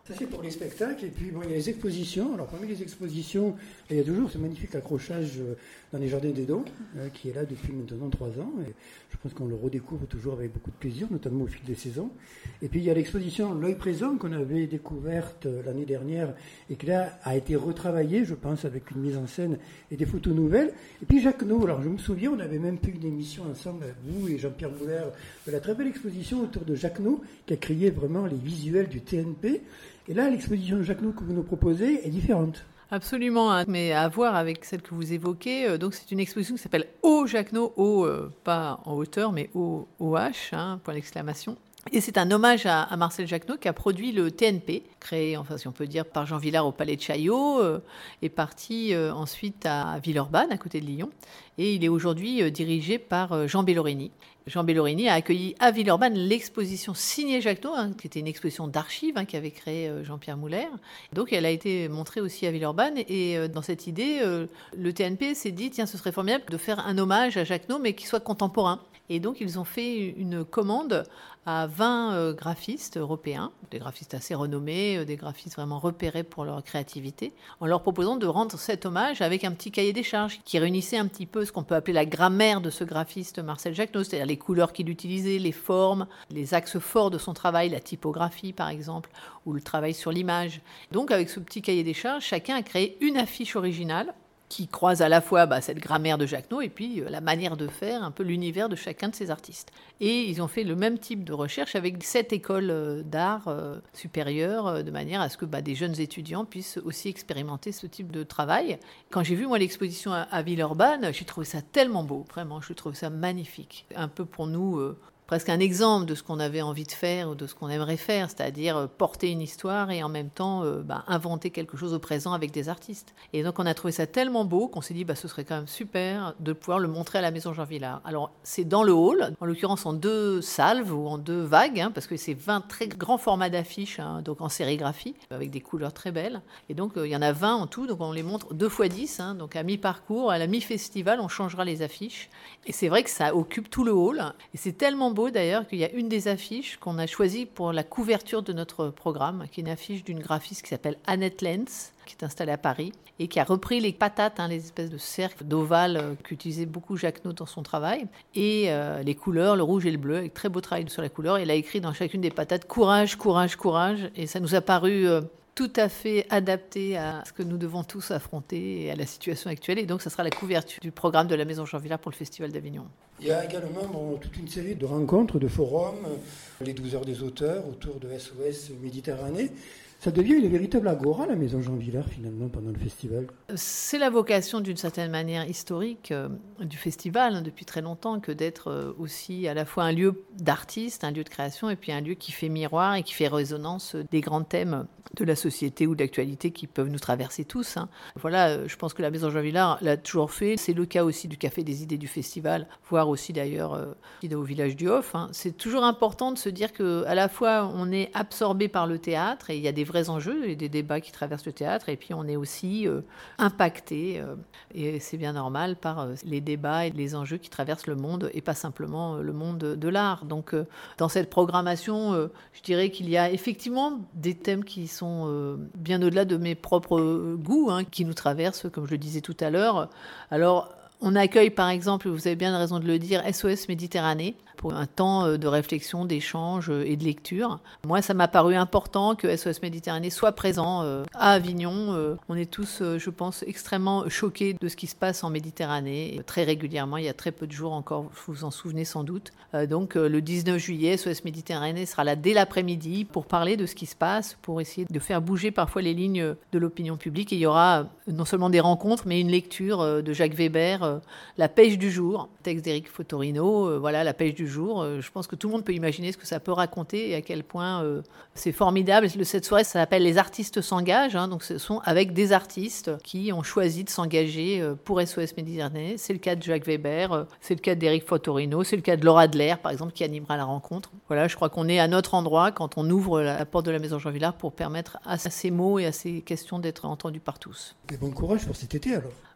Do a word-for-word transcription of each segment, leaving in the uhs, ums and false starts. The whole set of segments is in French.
Ça, c'est pour les spectacles. Et puis, bon, il y a les expositions. Alors, parmi les expositions, il y a toujours ce magnifique accrochage dans les Jardins des Dons, euh, qui est là depuis maintenant trois ans. Et je pense qu'on le redécouvre toujours avec beaucoup de plaisir, notamment au fil des saisons. Et puis, il y a l'exposition L'œil présent qu'on avait découverte l'année dernière et qui, là, a été retravaillée, je pense, avec une mise en scène et des photos nouvelles. Et puis, Jacques No. Alors, je me souviens, on avait même fait une émission ensemble, vous et Jean-Pierre Moulin, de la très belle exposition autour de Jacques No, qui a créé vraiment les visuels du T N P. Et là, l'exposition de Jacques No que vous nous proposez est différente. Absolument, hein, mais à voir avec celle que vous évoquez. Donc, c'est une exposition qui s'appelle Au Jacques No, au, euh, pas en hauteur, mais au O H, hein, point d'exclamation. Et c'est un hommage à, à Marcel Jacques No qui a produit le T N P, créé, enfin si on peut dire, par Jean Vilar au Palais de Chaillot, euh, est parti euh, ensuite à Villeurbanne, à côté de Lyon. Et il est aujourd'hui euh, dirigé par euh, Jean Bellorini. Jean Bellorini a accueilli à Villeurbanne l'exposition signée Jacques No, hein, qui était une exposition d'archives hein, qu'avait créée euh, Jean-Pierre Mouler. Donc elle a été montrée aussi à Villeurbanne. Et euh, dans cette idée, euh, le T N P s'est dit, tiens, ce serait formidable de faire un hommage à Jacques No, mais qui soit contemporain. Et donc, ils ont fait une commande à vingt euh, graphistes européens, des graphistes assez renommés, euh, des graphistes vraiment repérés pour leur créativité, en leur proposant de rendre cet hommage avec un petit cahier des charges qui réunissait un petit peu ce qu'on peut appeler la grammaire de ce graphiste Marcel Jacques No, c'est-à-dire les couleurs qu'il utilisait, les formes, les axes forts de son travail, la typographie par exemple, ou le travail sur l'image. Donc, avec ce petit cahier des charges, chacun a créé une affiche originale qui croise à la fois bah, cette grammaire de Jacques No et puis euh, la manière de faire, un peu l'univers de chacun de ces artistes. Et ils ont fait le même type de recherche avec sept écoles euh, d'art euh, supérieures, euh, de manière à ce que bah, des jeunes étudiants puissent aussi expérimenter ce type de travail. Quand j'ai vu, moi, l'exposition à, à Villeurbanne, j'ai trouvé ça tellement beau, vraiment, je trouve ça magnifique. Un peu pour nous... Euh, presque un exemple de ce qu'on avait envie de faire ou de ce qu'on aimerait faire, c'est-à-dire porter une histoire et en même temps euh, bah, inventer quelque chose au présent avec des artistes. Et donc on a trouvé ça tellement beau qu'on s'est dit bah, ce serait quand même super de pouvoir le montrer à la Maison Jean Vilar. Alors c'est dans le hall, en l'occurrence en deux salves ou en deux vagues, hein, parce que c'est vingt très grands formats d'affiches, hein, donc en sérigraphie, avec des couleurs très belles. Et donc euh, il y en a vingt en tout, donc on les montre deux fois dix, hein, donc à mi-parcours, à la mi-festival, on changera les affiches. Et c'est vrai que ça occupe tout le hall, et c'est tellement beau d'ailleurs qu'il y a une des affiches qu'on a choisie pour la couverture de notre programme, qui est une affiche d'une graphiste qui s'appelle Annette Lenz, qui est installée à Paris et qui a repris les patates, hein, les espèces de cercles d'ovales euh, qu'utilisait beaucoup Jacques No dans son travail, et euh, les couleurs, le rouge et le bleu, avec très beau travail sur la couleur. Elle a écrit dans chacune des patates « Courage, courage, courage », et ça nous a paru... Euh, tout à fait adapté à ce que nous devons tous affronter et à la situation actuelle. Et donc, ça sera la couverture du programme de la Maison Jean Vilar pour le Festival d'Avignon. Il y a également bon, toute une série de rencontres, de forums, les douze heures des auteurs autour de S O S Méditerranée. Ça devient une véritable agora, la Maison Jean Vilar, finalement, pendant le festival. C'est la vocation, d'une certaine manière, historique euh, du festival, hein, depuis très longtemps, que d'être euh, aussi à la fois un lieu d'artistes, un lieu de création, et puis un lieu qui fait miroir et qui fait résonance des grands thèmes de la société ou de l'actualité qui peuvent nous traverser tous. Hein. Voilà, euh, je pense que la Maison Jean Vilar l'a toujours fait. C'est le cas aussi du Café des idées du festival, voire aussi d'ailleurs euh, au Village du Hof. Hein. C'est toujours important de se dire qu'à la fois, on est absorbé par le théâtre, et il y a des vrais enjeux et des débats qui traversent le théâtre, et puis on est aussi euh, impacté, euh, et c'est bien normal, par euh, les débats et les enjeux qui traversent le monde, et pas simplement euh, le monde de l'art. Donc euh, dans cette programmation, euh, je dirais qu'il y a effectivement des thèmes qui sont euh, bien au-delà de mes propres goûts, hein, qui nous traversent, comme je le disais tout à l'heure. Alors, on accueille par exemple, vous avez bien raison de le dire, S O S Méditerranée, pour un temps de réflexion, d'échange et de lecture. Moi, ça m'a paru important que S O S Méditerranée soit présent à Avignon. On est tous, je pense, extrêmement choqués de ce qui se passe en Méditerranée. Très régulièrement, il y a très peu de jours encore, vous vous en souvenez sans doute. Donc, le dix-neuf juillet, S O S Méditerranée sera là dès l'après-midi pour parler de ce qui se passe, pour essayer de faire bouger parfois les lignes de l'opinion publique. Et il y aura non seulement des rencontres, mais une lecture de Jacques Weber, La pêche du jour, texte d'Éric Fotorino. Voilà, La pêche du jour. Je pense que tout le monde peut imaginer ce que ça peut raconter et à quel point euh, c'est formidable. Cette soirée, ça s'appelle Les artistes s'engagent. Hein, donc, ce sont avec des artistes qui ont choisi de s'engager pour S O S Méditerranée. C'est le cas de Jacques Weber, euh, c'est le cas d'Éric Fotorino, c'est le cas de Laura Adler, par exemple, qui animera la rencontre. Voilà, je crois qu'on est à notre endroit quand on ouvre la porte de la Maison Jean Vilar pour permettre à ces mots et à ces questions d'être entendus par tous. Et bon courage pour cet été alors.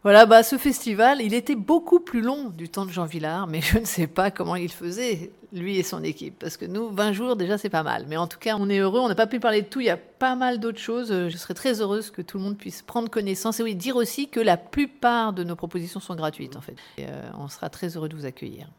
Voilà, bah, ce festival, il était beaucoup plus long du temps de Jean Vilar, mais je ne sais pas comment il faisait, lui et son équipe, parce que nous, vingt jours, déjà, c'est pas mal. Mais en tout cas, on est heureux, on n'a pas pu parler de tout, il y a pas mal d'autres choses. Je serais très heureuse que tout le monde puisse prendre connaissance. Et oui, dire aussi que la plupart de nos propositions sont gratuites, en fait. Et, euh, on sera très heureux de vous accueillir.